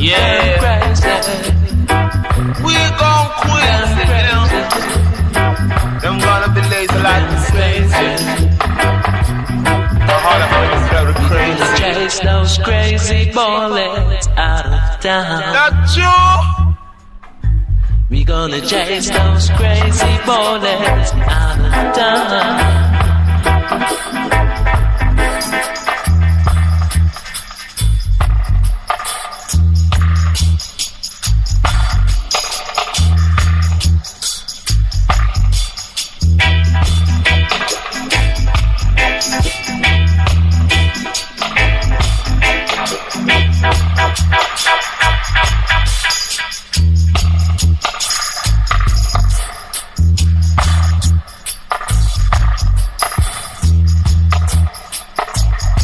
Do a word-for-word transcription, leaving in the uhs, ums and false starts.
Yeah. Crazy. We gon' crazy. Them gonna be lazy like the crazy. The heart of it is very crazy. Chase those crazy bullets out of town. That's you. We gonna chase those crazy bullets out of town.